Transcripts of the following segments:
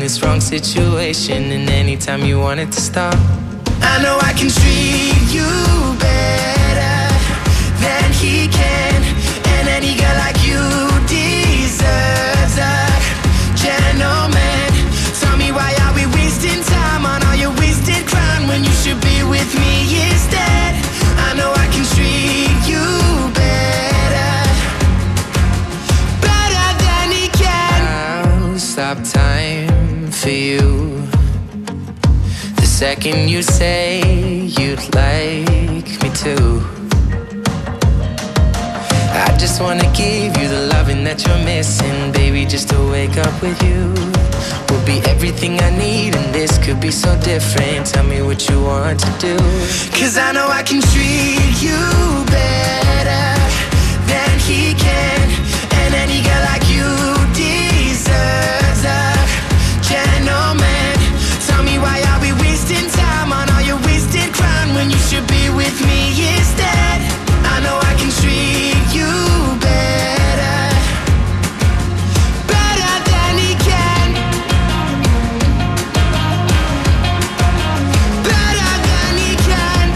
this wrong situation, and anytime you want it to stop. I know I can treat you better than he can, and any girl like you deserves a gentleman. Tell me, why are we wasting time on all your wasted crime when you should be with me instead? I know I can treat you better than he can. I'll stop time for you the second you say you'd like me to. I just wanna give you the loving that you're missing, baby, just to wake up with you will be everything I need, and this could be so different. Tell me what you want to do, 'cause I know I can treat you better than he can, and any girl like you deserves a gentleman. Tell me, why are we wasting time on all your wasted crime when you should be with me instead? I know I can treat you better than he can, better than he can.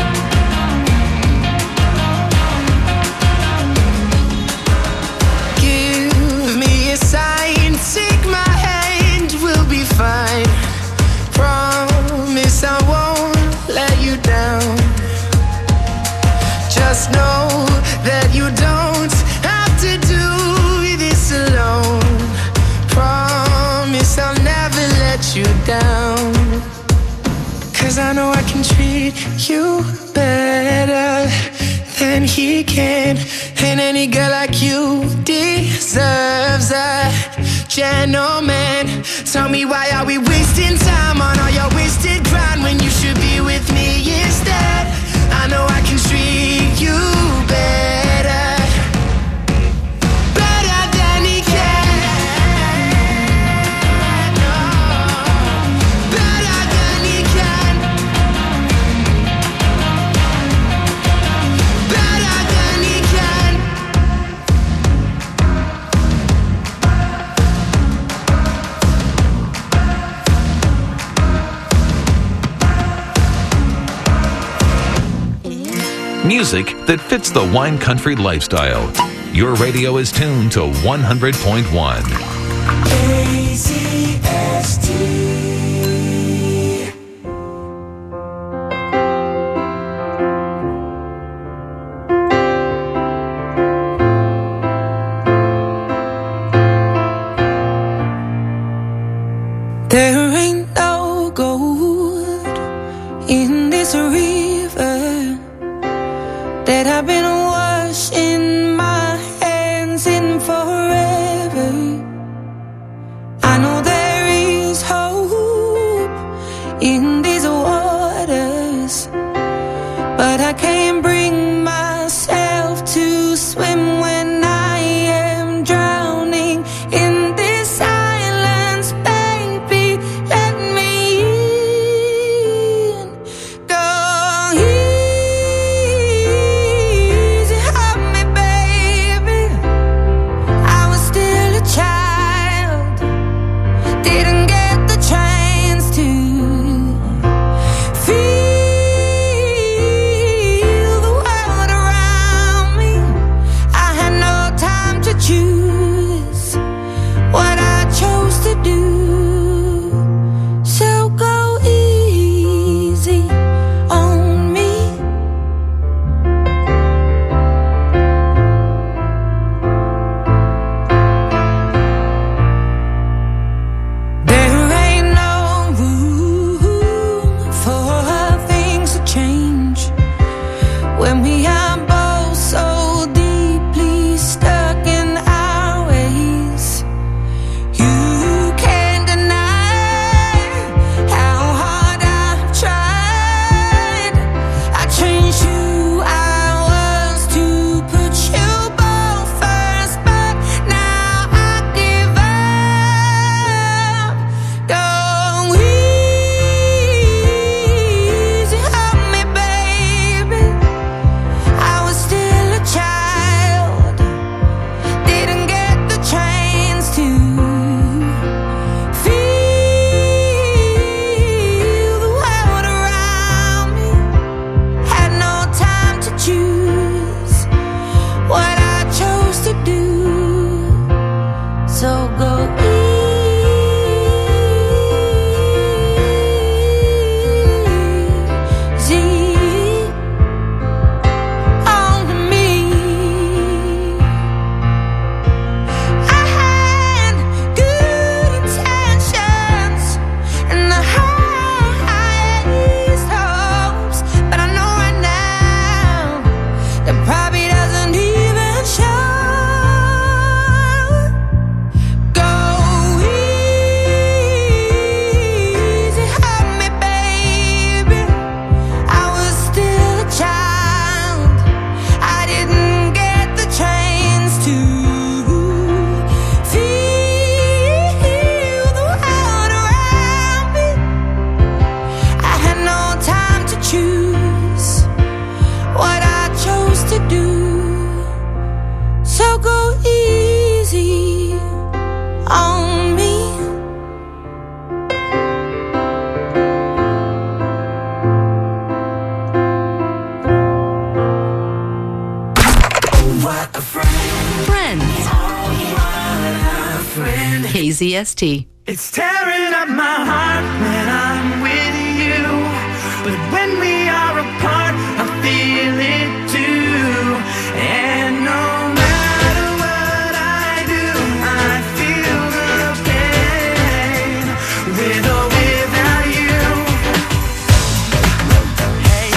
Give me a sign, take my hand, we'll be fine. Promise I won't let you down. Just know that you don't have to do this alone. Promise I'll never let you down, 'cause I know I can treat you better than he can, and any girl like you deserves a gentleman. Tell me, why are we wasting time on all your wasted grind when you should be with me instead? I know I can treat you better than he can. No, better than he can. Better than he can. Music that fits the wine country lifestyle. Your radio is tuned to 100.1. AZST. There ain't no gold in this river that I've been washing my hands in forever. I know there is hope in these waters, but I can't bring myself to swim when I am drowning in this silence. Baby, let me in. Go easy on me, baby. I was still a child, didn't get the chance to KZST. It's tearing up my heart when I'm with you, but when we are apart, I feel it too. And no matter what I do, I feel the pain, with or without you. Hey.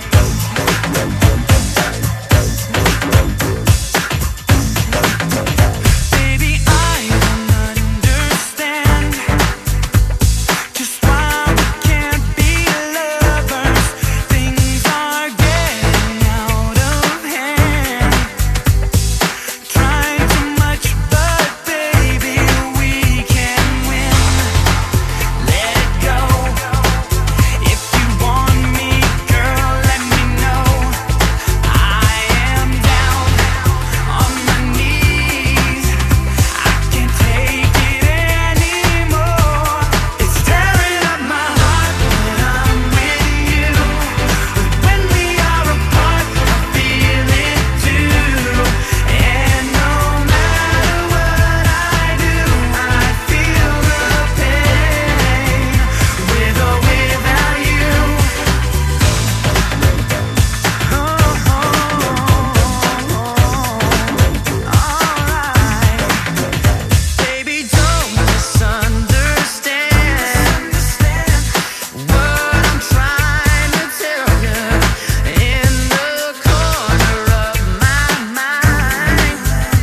Baby, I don't understand just why we can't be lovers. Things are getting out of hand. Trying too much, but baby, we can win. Let it go. If you want me, girl, let me know. I am down on my knees. I can't take it anymore. It's tearing up my heart when I'm with you, but when we are apart, I feel it too. And no matter what I do, I feel the pain, with or without you. Baby, don't misunderstand what I'm trying to tell you. In the corner of my mind,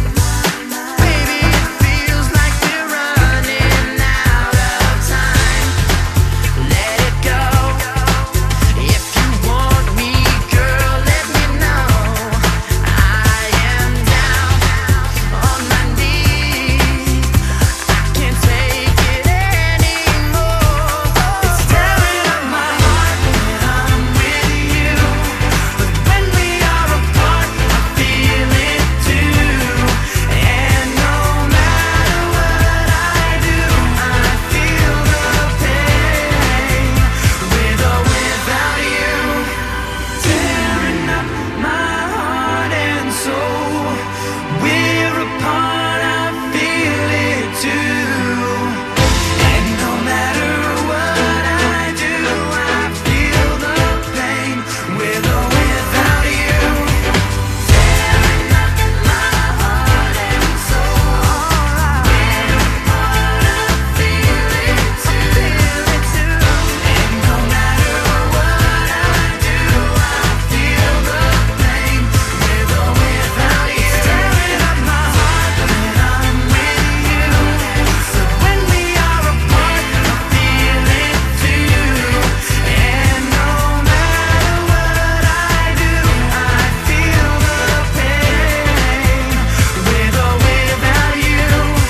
baby, it feels like we're running out of time. Let it go. If you want me, girl, let me know. I am down on my knees. I can't take it anymore. It's tearing up my heart when I'm with you, but when we are apart, I feel it too. And no matter what I do, I feel the pain, with or without you. Tearing up my heart and soul. We're apart, I feel it too. And no matter what I do, I feel the pain, with or without you. Tearing up my heart and soul. We're apart, I feel it too. And no matter what I do, I feel the pain, with or without you. It's tearing up my heart when I'm with you, but when we are apart, I feel it too. And no matter what I do, I feel the pain, with or without you.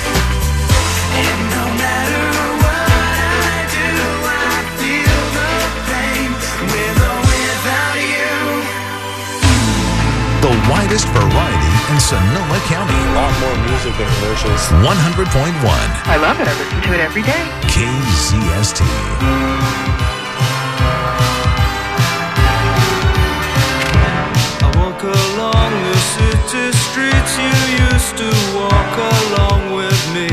And no matter what I do, I feel the pain, with or without you. The widest variety in Sonoma County. A lot more music than commercials. 100.1 I love it. I listen to it every day. KZST. I walk along the city streets you used to walk along with me,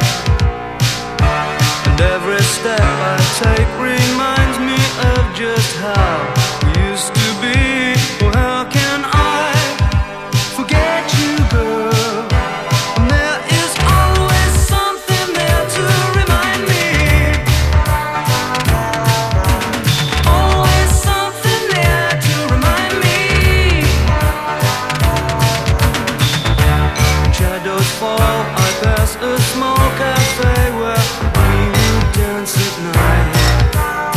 and every step I take reminds me of just how we used to be. Well, how can I forget you, girl? And there is always something there to remind me. Always something there to remind me. Shadows fall, I pass a small cafe where we would dance at night.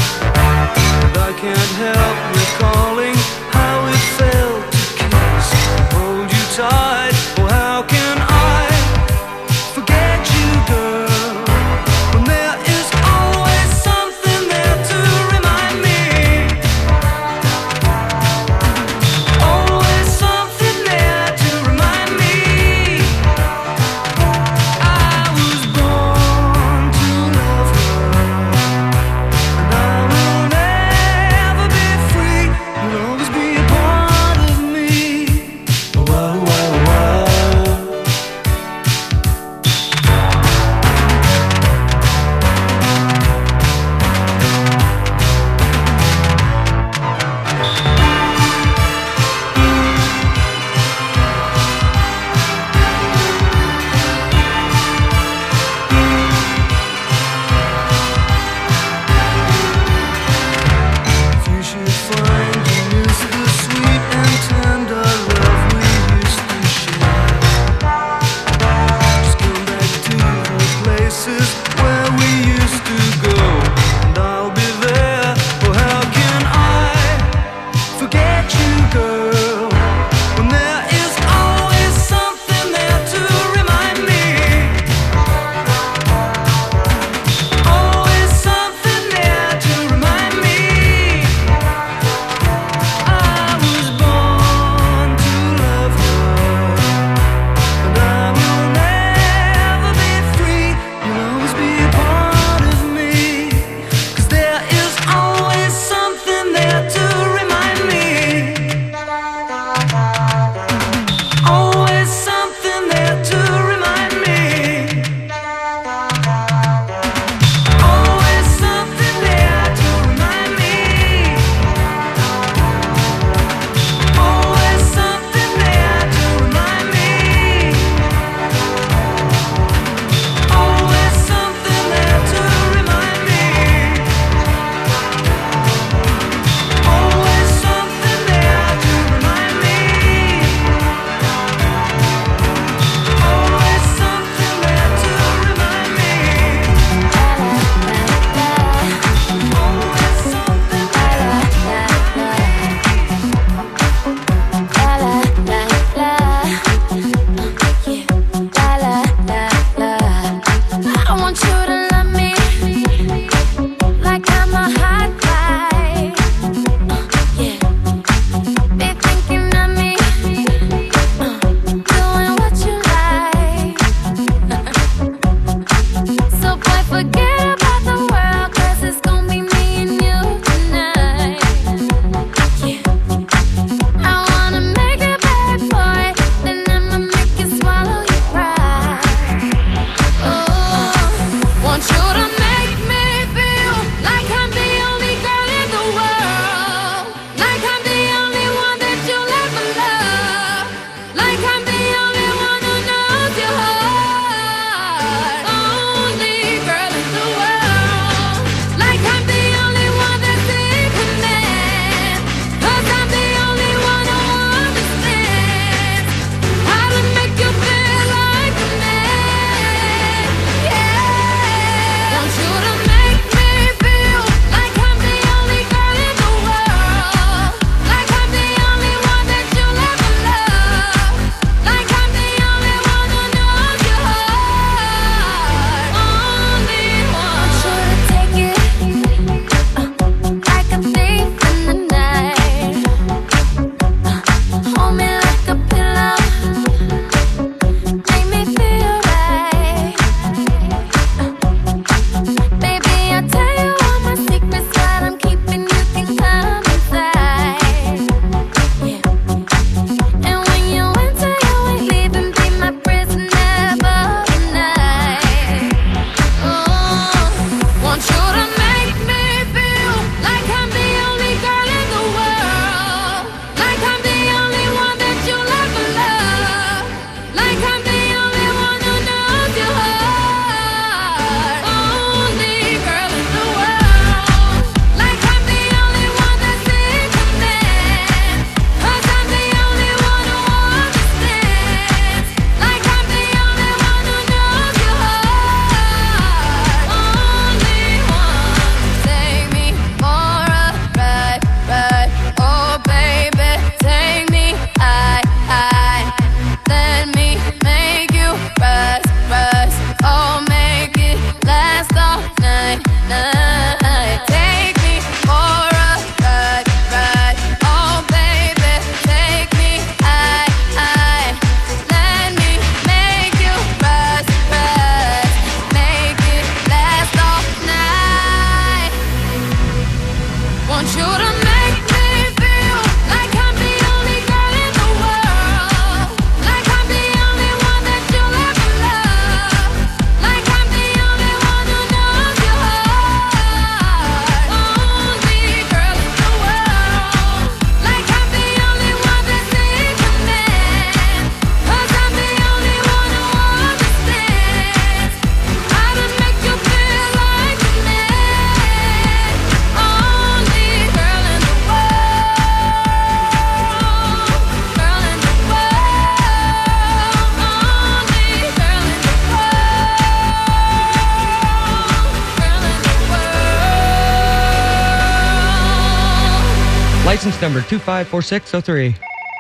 License number 254603.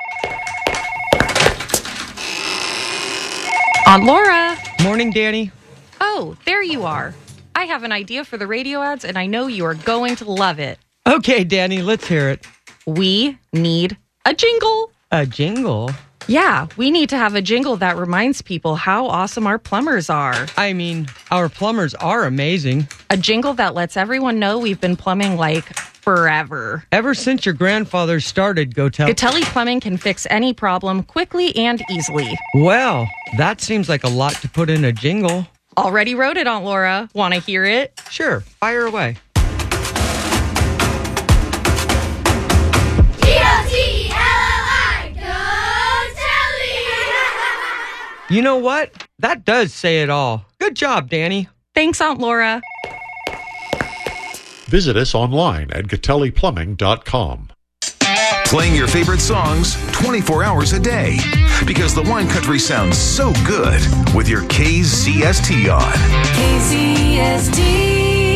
Aunt Laura. Morning, Danny. Oh, there you are. I have an idea for the radio ads, and I know you are going to love it. Okay, Danny, let's hear it. We need a jingle. A jingle? Yeah, we need to have a jingle that reminds people how awesome our plumbers are. I mean, our plumbers are amazing. A jingle that lets everyone know we've been plumbing like forever. Ever since your grandfather started, Gatelli Plumbing can fix any problem quickly and easily. Well, that seems like a lot to put in a jingle. Already wrote it, Aunt Laura. Want to hear it? Sure, fire away. G-O-T-L-L-I, Gatelli! You know what? That does say it all. Good job, Danny. Thanks, Aunt Laura. Visit us online at GatelliPlumbing.com. Playing your favorite songs 24 hours a day. Because the wine country sounds so good with your KZST on. KZST.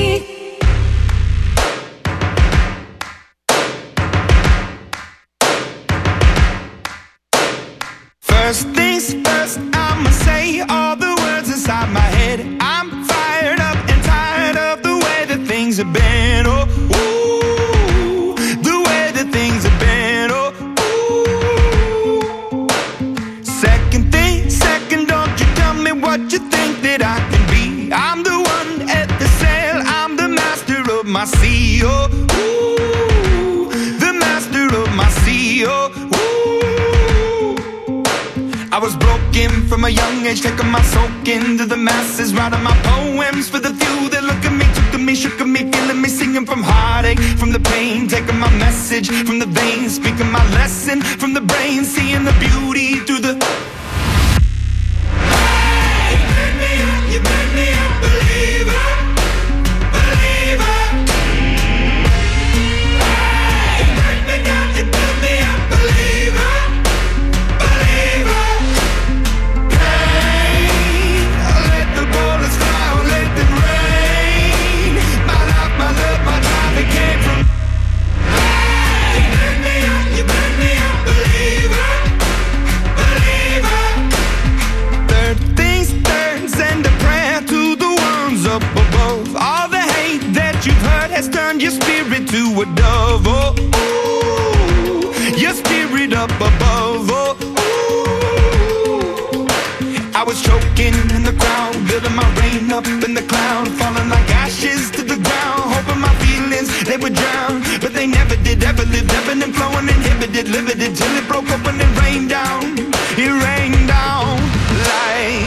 First things first, I'ma say all the words inside my head. I'm fired up and tired of the way that things have been. Oh, ooh, the way that things have been. Oh, ooh. Second thing, second, don't you tell me what you think that I can be. I'm the one at the sail, I'm the master of my sea. Oh, ooh, the master of my sea. Oh, ooh. I was broken from a young age, taking my soak into the masses, writing my poems for the few that look at me, took to me, shook at me, feeling me, singing from heartache, from the pain, taking my message from the veins, speaking my lesson from the brain, seeing the beauty through the... Hey, you made me a believer, believer. Hey, you break me down, you build me a believer, believer. Let the bullets fly, let them rain. My life, my love, my drive, it came from. Hey, you made me a believer, believer. Third things third, send a prayer to the ones up above. All the hate that you've heard has turned your spirit to a dove. Oh, ooh, your spirit up above. Oh, ooh. I was choking in the crowd, building my rain up in the cloud, falling like ashes to the ground, hoping my feelings they would drown, but they never did. Ever lived, ebbing and flowing, inhibited, limited, till it broke open and rained down. It rained down like.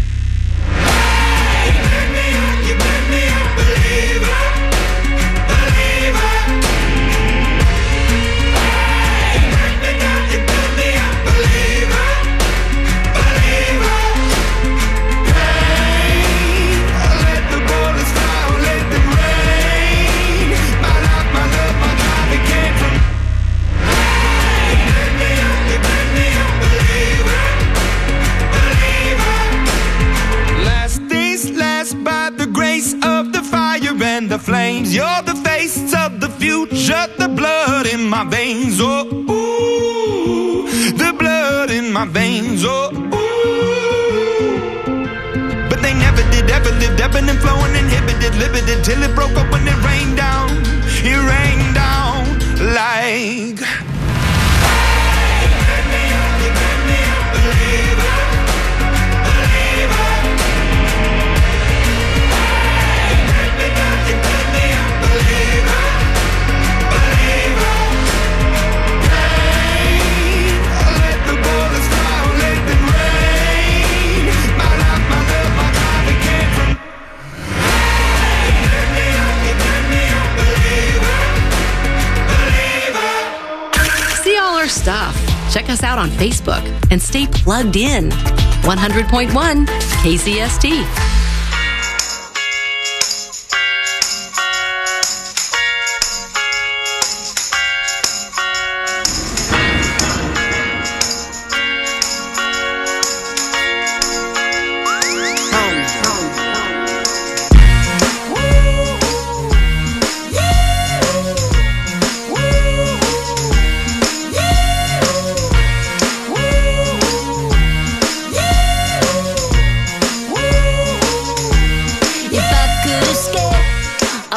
Hey, you made me a believer, believer. Hey, you break me down, you build me a believer, believer. Hey, let the bullets fly, let them rain. My life, my love, my drive, it came from. Hey, you made me a believer, believer. Last things last, by the grace of the fire and the flames. You're the face of the future, the blood in my veins. Oh, ooh, the blood in my veins. Oh, ooh. But they never did, ever lived, ebbing and flowing, inhibited, limited, till it broke up when it rained down. It rained down like. Hey, you made me a believer, believer. Hey, you made me a believer, believer. Hey, let the bullets fly, let them rain. My life, my love, my drive, it came from. Hey, you made me a believer, believer. See all our stuff. Check us out on Facebook and stay plugged in. 100.1 KZST.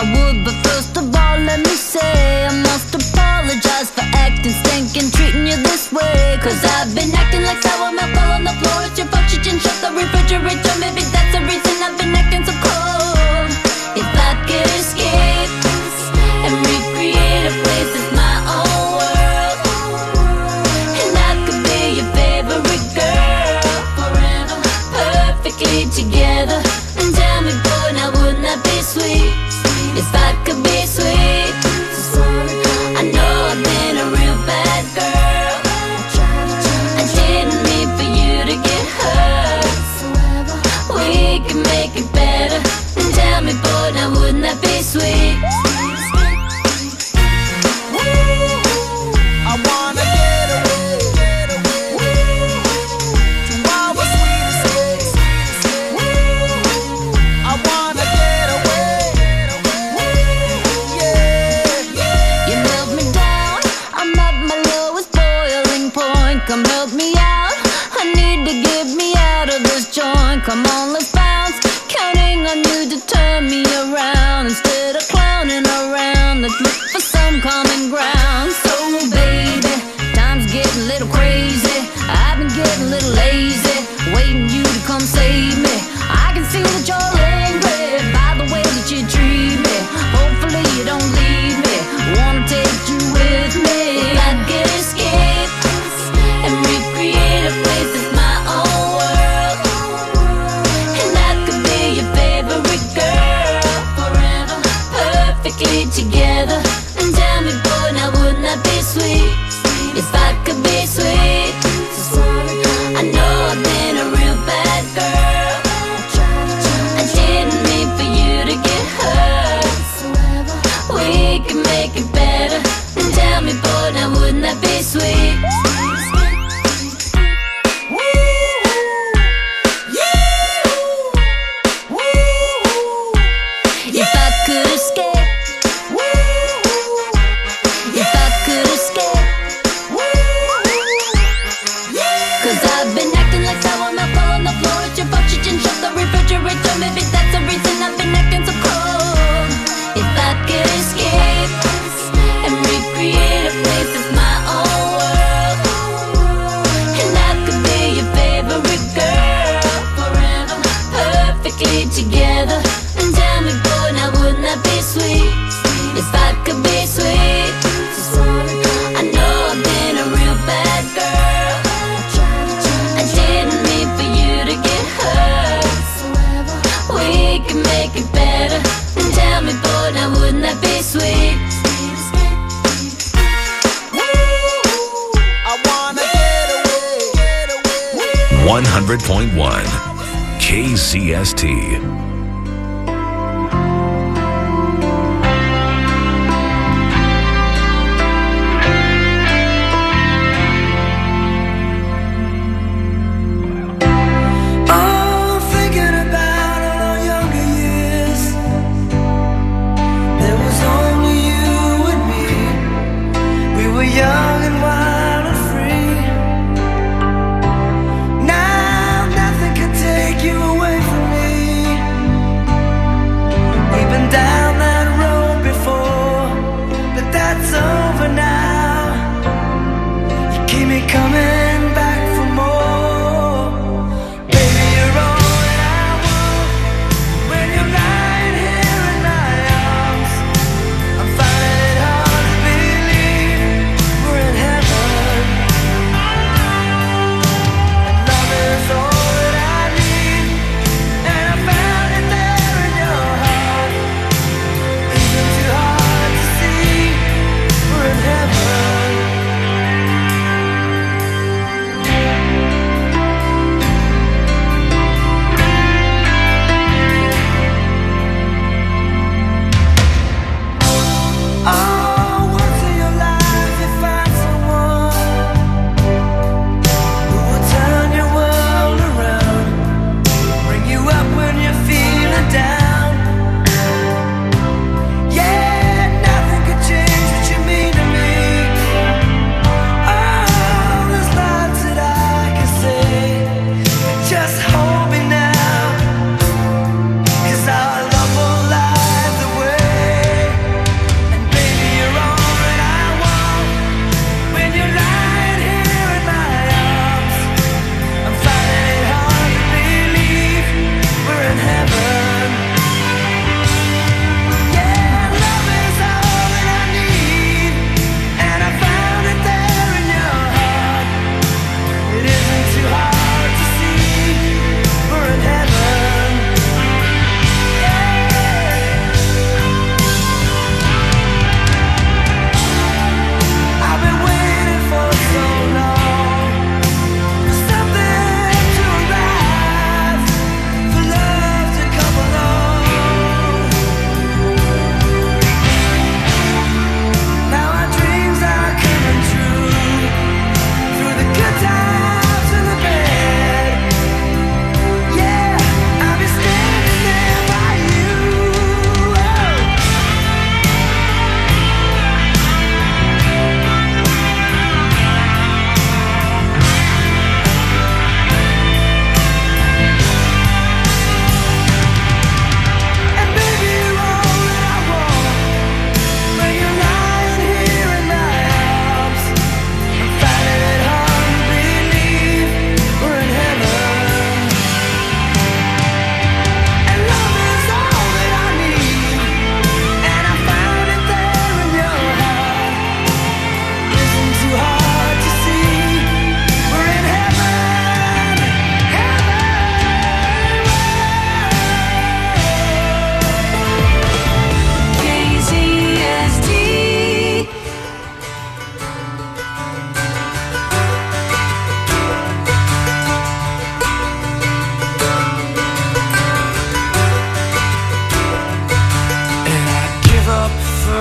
would, but first of all, let me say I must apologize for acting stinking, treating you this way. Cause I've been acting like sour milk all on the floor. It's your fault you didn't shut the refrigerator. Maybe that's the reason I've been acting so cold. If I could escape and recreate a place that's my own world, and I could be your favorite girl forever, perfectly together. And tell me, boy, now wouldn't that be sweet? If I could be sweet. I know I've been a real bad girl. I didn't mean for you to get hurt. We can make it better. And tell me, boy, now wouldn't that be sweet? I wanna get away to our sweet escape. I wanna get away, yeah. You melt me down, I'm at my lowest boiling point. Come help me out, I need to get me out of this joint. Come on, let's bounce, counting on you to turn me around. Instead of clowning around, let's look for some common ground. So baby, time's getting a little crazy. I've been getting a little lazy, waiting you to come save me. I can see that you're angry by the way that you treat me. Hopefully you don't leave me, wanna take you with me. If I could escape and recreate a place that's my own world, and I could be your favorite girl forever, perfectly together. And tell me, boy, now wouldn't that be sweet? If I could be sweet. I know I've been a real bad girl. I didn't mean for you to get hurt. We can make it better. And tell me, boy, now wouldn't that be sweet? 'Cause I've been acting like sour milk all on the floor. It's your fault you didn't shut the refrigerator. Maybe that's the reason I've been acting so cold. If I could escape and recreate a place that's my own world, and I could be your favorite girl forever, perfectly together. And tell me, boy, now wouldn't that be sweet? If I could be sweet. I know I've been a real bad girl. I didn't mean for you to get hurt. We can make it better. And tell me, boy, now wouldn't that be sweet? I wanna get away. 100.1 KCST. Young and wild and free. Now nothing can take you away from me.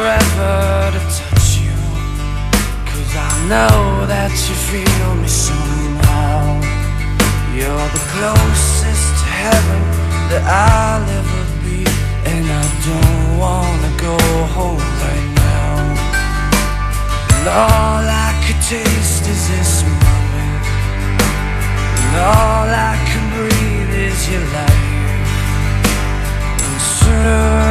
forever to touch you, 'cause I know that you feel me somehow. You're the closest to heaven that I'll ever be, and I don't wanna go home right now. And all I could taste is this moment, and all I can breathe is your life. And sooner